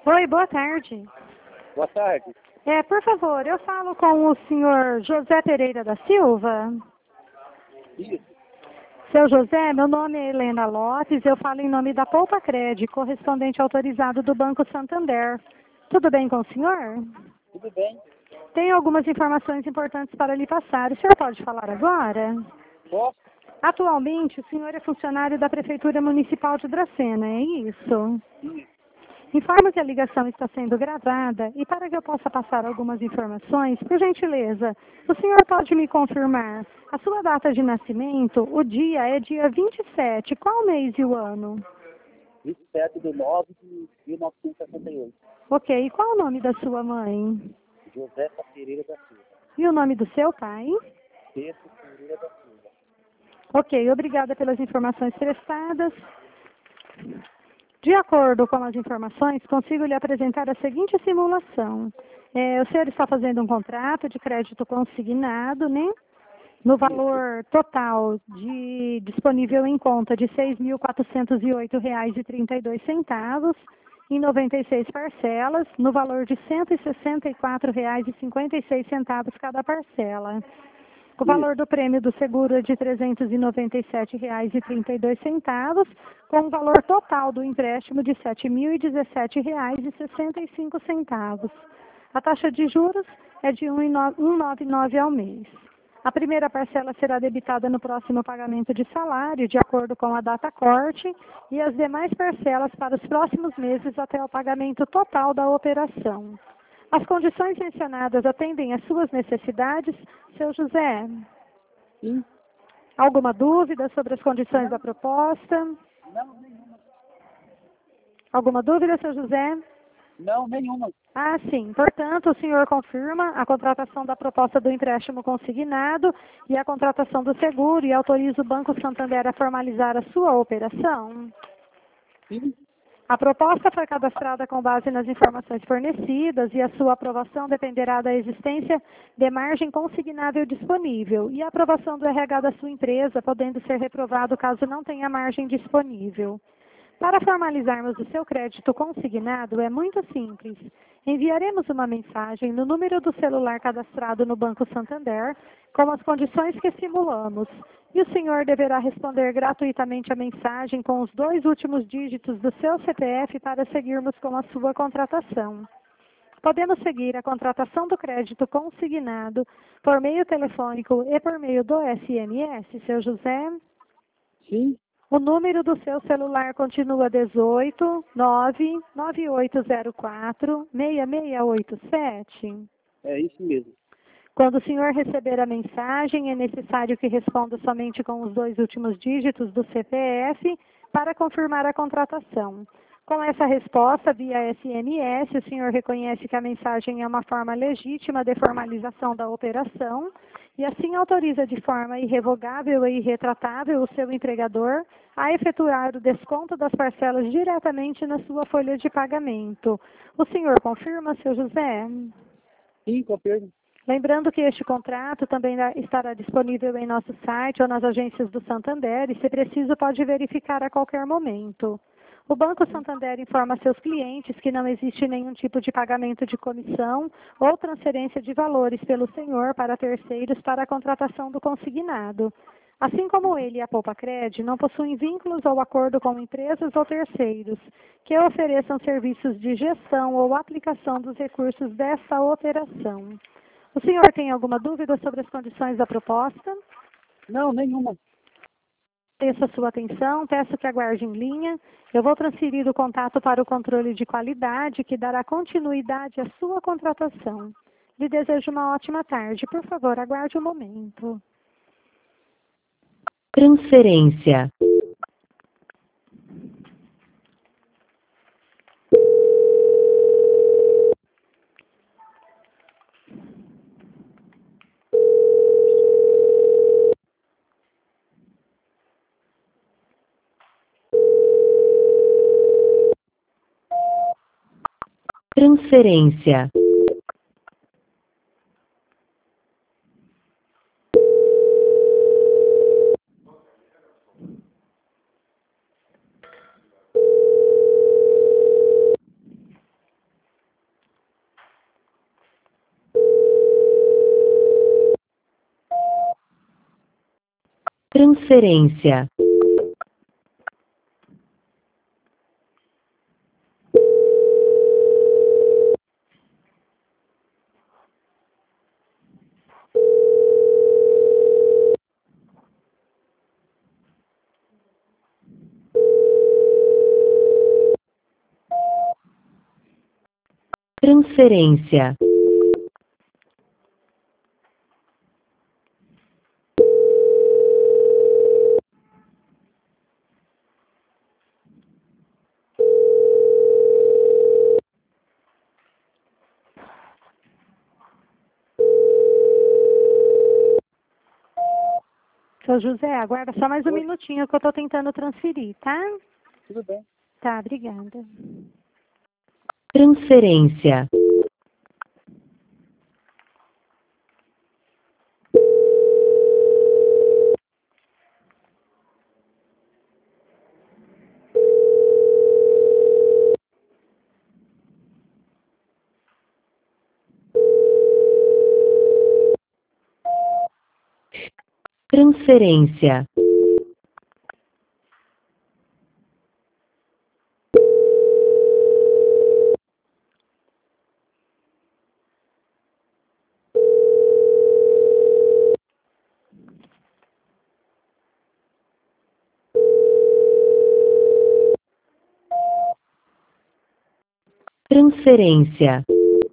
Oi, boa tarde. Boa tarde. Por favor, eu falo com o senhor José Pereira da Silva. Isso. Seu José, meu nome é Helena Lopes, eu falo em nome da Poupa Cred, correspondente autorizado do Banco Santander. Tudo bem com o senhor? Tudo bem? Tenho algumas informações importantes para lhe passar. O senhor pode falar agora? Posso? Atualmente, o senhor é funcionário da Prefeitura Municipal de Dracena, é isso? Isso. Informo que a ligação está sendo gravada e para que eu possa passar algumas informações, por gentileza, o senhor pode me confirmar a sua data de nascimento? O dia é dia 27. Qual mês e o ano? 27/9/1968. Ok, e qual o nome da sua mãe? Josefa Pereira da Silva. E o nome do seu pai? Pedro Pereira da Silva. Ok, obrigada pelas informações prestadas. De acordo com as informações, consigo lhe apresentar a seguinte simulação. O senhor está fazendo um contrato de crédito consignado, né? No valor total disponível em conta de R$ 6.408,32, em 96 parcelas, no valor de R$ 164,56 cada parcela. O valor do prêmio do seguro é de R$ 397,32, com o valor total do empréstimo de R$ 7.017,65. A taxa de juros é de 1,99 ao mês. A primeira parcela será debitada no próximo pagamento de salário, de acordo com a data corte, e as demais parcelas para os próximos meses até o pagamento total da operação. As condições mencionadas atendem às suas necessidades, seu José? Sim. Alguma dúvida sobre as condições da proposta? Não, nenhuma. Alguma dúvida, seu José? Não, nenhuma. Ah, sim. Portanto, o senhor confirma a contratação da proposta do empréstimo consignado e a contratação do seguro e autoriza o Banco Santander a formalizar a sua operação? Sim. A proposta foi cadastrada com base nas informações fornecidas e a sua aprovação dependerá da existência de margem consignável disponível e a aprovação do RH da sua empresa, podendo ser reprovado caso não tenha margem disponível. Para formalizarmos o seu crédito consignado, é muito simples. Enviaremos uma mensagem no número do celular cadastrado no Banco Santander, com as condições que simulamos. E o senhor deverá responder gratuitamente a mensagem com os 2 últimos dígitos do seu CPF para seguirmos com a sua contratação. Podemos seguir a contratação do crédito consignado por meio telefônico e por meio do SMS, seu José? Sim. O número do seu celular continua 18 99804 6687. É isso mesmo. Quando o senhor receber a mensagem, é necessário que responda somente com os 2 últimos dígitos do CPF para confirmar a contratação. Com essa resposta via SMS, o senhor reconhece que a mensagem é uma forma legítima de formalização da operação e assim autoriza de forma irrevogável e irretratável o seu empregador a efetuar o desconto das parcelas diretamente na sua folha de pagamento. O senhor confirma, seu José? Sim, confirmo. Lembrando que este contrato também estará disponível em nosso site ou nas agências do Santander e, se preciso, pode verificar a qualquer momento. O Banco Santander informa seus clientes que não existe nenhum tipo de pagamento de comissão ou transferência de valores pelo senhor para terceiros para a contratação do consignado. Assim como ele e a Poupa Cred não possuem vínculos ou acordo com empresas ou terceiros que ofereçam serviços de gestão ou aplicação dos recursos dessa operação. O senhor tem alguma dúvida sobre as condições da proposta? Não, nenhuma. Peço a sua atenção, peço que aguarde em linha. Eu vou transferir o contato para o controle de qualidade, que dará continuidade à sua contratação. Lhe desejo uma ótima tarde. Por favor, aguarde um momento. Transferência. Transferência. Transferência. Transferência. Seu José, aguarda só mais um Oi. minutinho que eu estou tentando transferir, tá? Tudo bem. Tá, obrigada. Transferência. Transferência. Transferência.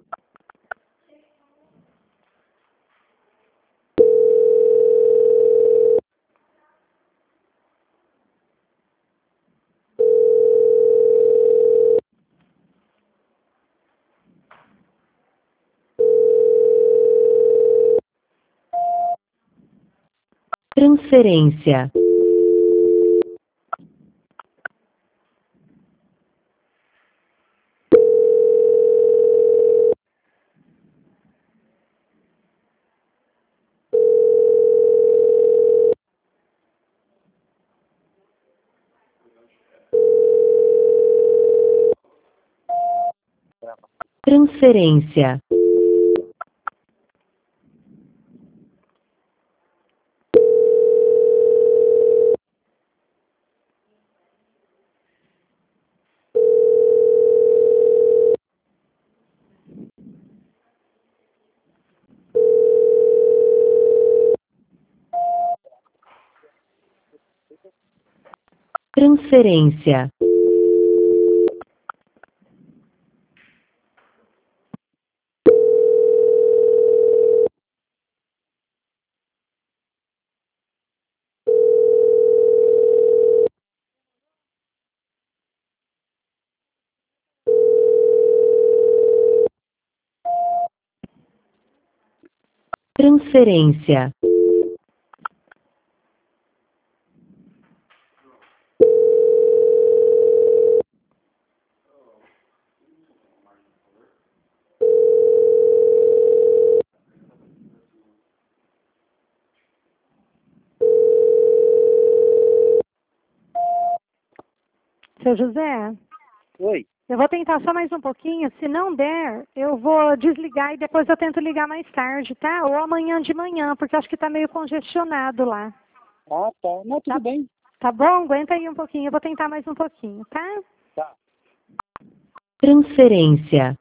Transferência. Transferência. Transferência. Transferência. Seu José, Oi. eu vou tentar só mais um pouquinho. Se não der, eu vou desligar e depois eu tento ligar mais tarde, tá? Ou amanhã de manhã, porque acho que está meio congestionado lá. Ah, tá. Não, tudo bem. Tá bom? Aguenta aí um pouquinho. Eu vou tentar mais um pouquinho, tá? Tá. Transferência.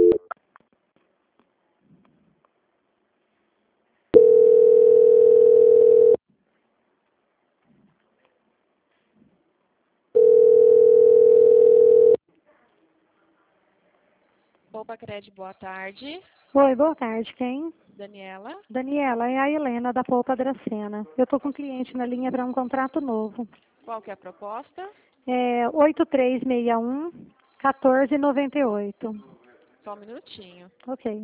Poupa Cred, boa tarde. Oi, boa tarde. Quem? Daniela, Daniela, é a Helena da Polpa Dracena. Eu estou com um cliente na linha para um contrato novo. qual que é a proposta? É 8361 1498. Só um minutinho. Ok.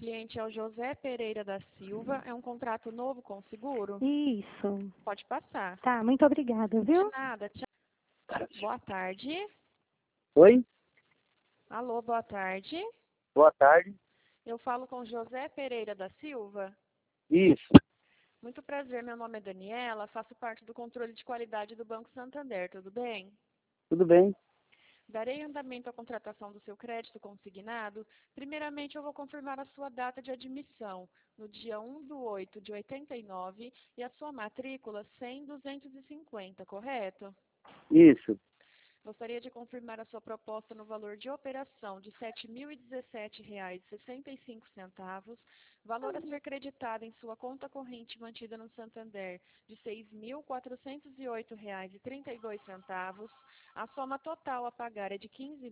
cliente é o José Pereira da Silva. É um contrato novo com seguro? Isso. Pode passar. Tá, muito obrigada, De viu? nada. Tchau. Boa tarde. Oi? Alô, boa tarde. Boa tarde. Eu falo com José Pereira da Silva. Isso. Muito prazer, meu nome é Daniela, faço parte do controle de qualidade do Banco Santander, tudo bem? Tudo bem? Darei andamento à contratação do seu crédito consignado. Primeiramente, eu vou confirmar a sua data de admissão, no dia 1/8 de 89, e a sua matrícula 100.250, correto? Isso. Gostaria de confirmar a sua proposta no valor de operação de R$ 7.017,65, valor a ser creditado em sua conta corrente mantida no Santander de R$ 6.408,32. A soma total a pagar é de R$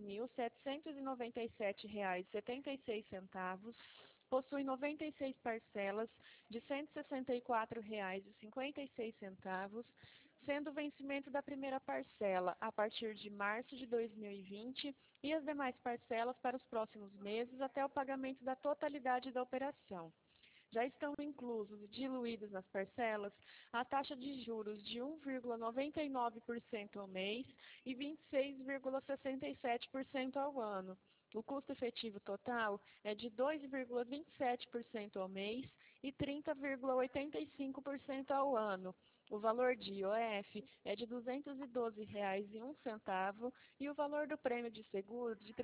15.797,76. Possui 96 parcelas de R$ 164,56, sendo o vencimento da primeira parcela a partir de março de 2020 e as demais parcelas para os próximos meses até o pagamento da totalidade da operação. Já estão inclusos e diluídos nas parcelas a taxa de juros de 1,99% ao mês e 26,67% ao ano. O custo efetivo total é de 2,27% ao mês e 30,85% ao ano. O valor de IOF é de R$ 212,01 e o valor do prêmio de seguro de R$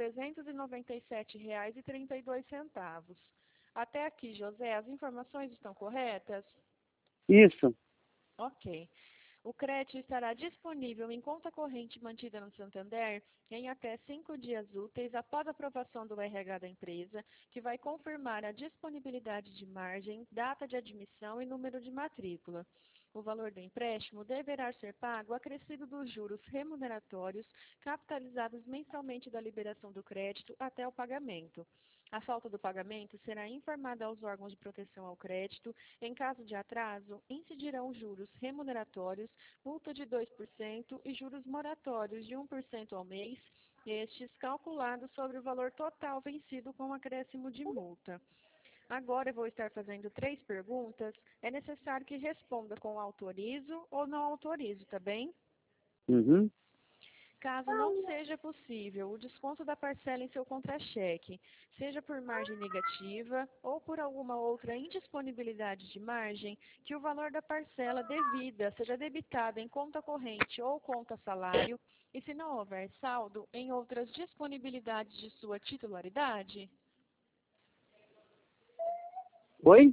397,32. Até aqui, José, as informações estão corretas? Isso. Ok. O crédito estará disponível em conta corrente mantida no Santander em até 5 dias úteis após a aprovação do RH da empresa, que vai confirmar a disponibilidade de margem, data de admissão e número de matrícula. O valor do empréstimo deverá ser pago acrescido dos juros remuneratórios capitalizados mensalmente da liberação do crédito até o pagamento. A falta do pagamento será informada aos órgãos de proteção ao crédito. Em caso de atraso, incidirão juros remuneratórios, multa de 2% e juros moratórios de 1% ao mês, estes calculados sobre o valor total vencido com acréscimo de multa. Agora eu vou estar fazendo 3 perguntas. É necessário que responda com autorizo ou não autorizo, tá bem? Uhum. Caso não seja possível o desconto da parcela em seu contra-cheque, seja por margem negativa ou por alguma outra indisponibilidade de margem, que o valor da parcela devida seja debitado em conta corrente ou conta salário, e se não houver saldo, em outras disponibilidades de sua titularidade? Oi?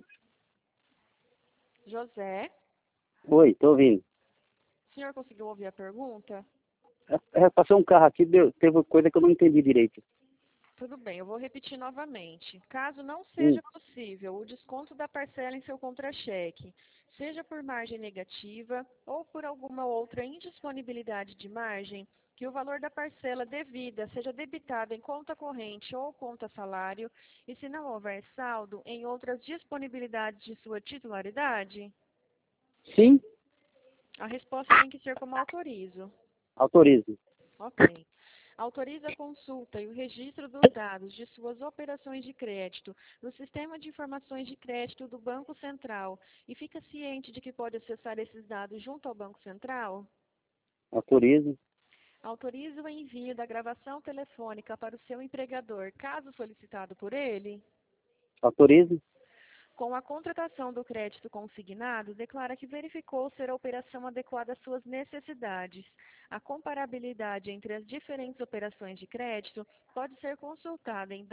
José, Oi, tô ouvindo. o senhor conseguiu ouvir a pergunta? Passou um carro aqui, teve coisa que eu não entendi direito. Tudo bem, eu vou repetir novamente. Caso não Hum. seja possível o desconto da parcela em seu contra-cheque, seja por margem negativa ou por alguma outra indisponibilidade de margem, que o valor da parcela devida seja debitado em conta corrente ou conta salário, e se não houver saldo, em outras disponibilidades de sua titularidade? Sim, A resposta tem que ser como autorizo. autorizo. Ok. Autoriza a consulta e o registro dos dados de suas operações de crédito no Sistema de Informações de Crédito do Banco Central e fica ciente de que pode acessar esses dados junto ao Banco Central? Autorizo. Autoriza o envio da gravação telefônica para o seu empregador, caso solicitado por ele? Autorizo. Com a contratação do crédito consignado, declara que verificou ser a operação adequada às suas necessidades. A comparabilidade entre as diferentes operações de crédito pode ser consultada em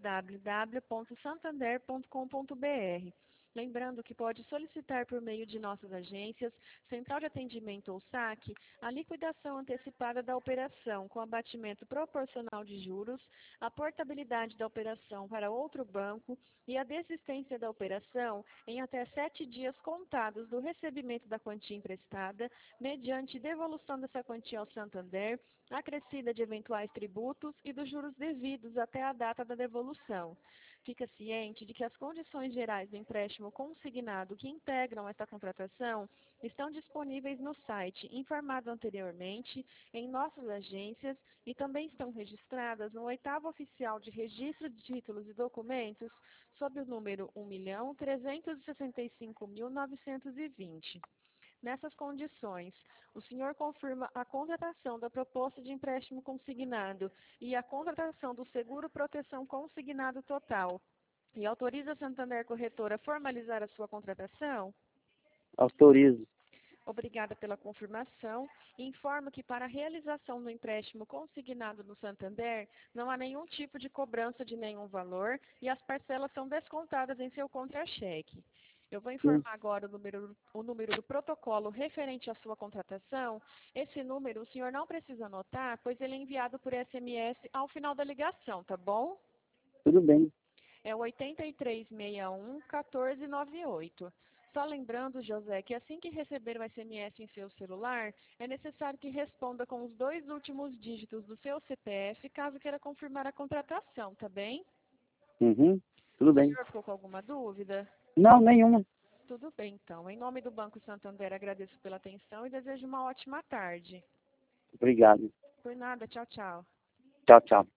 www.santander.com.br. Lembrando que pode solicitar por meio de nossas agências, Central de Atendimento ou SAC, a liquidação antecipada da operação com abatimento proporcional de juros, a portabilidade da operação para outro banco e a desistência da operação em até 7 dias contados do recebimento da quantia emprestada, mediante devolução dessa quantia ao Santander, acrescida de eventuais tributos e dos juros devidos até a data da devolução. fica ciente de que as condições gerais do empréstimo consignado que integram esta contratação estão disponíveis no site informado anteriormente, em nossas agências e também estão registradas no 8º Oficial de Registro de Títulos e Documentos sob o número 1.365.920. Nessas condições, o senhor confirma a contratação da proposta de empréstimo consignado e a contratação do seguro proteção consignado total e autoriza a Santander Corretora a formalizar a sua contratação? Autorizo. Obrigada pela confirmação. Informo que para a realização do empréstimo consignado no Santander, não há nenhum tipo de cobrança de nenhum valor e as parcelas são descontadas em seu contra-cheque. Eu vou informar agora o número do protocolo referente à sua contratação. Esse número o senhor não precisa anotar, pois ele é enviado por SMS ao final da ligação, tá bom? Tudo bem. É o 8361-1498. Só lembrando, José, que assim que receber o SMS em seu celular, é necessário que responda com os 2 últimos dígitos do seu CPF, caso queira confirmar a contratação, tá bem? Uhum. Tudo O bem. senhor ficou com alguma dúvida? Não, nenhuma. Tudo bem, então. Em nome do Banco Santander, agradeço pela atenção e desejo uma ótima tarde. Obrigado. Por nada, tchau, tchau. Tchau, tchau.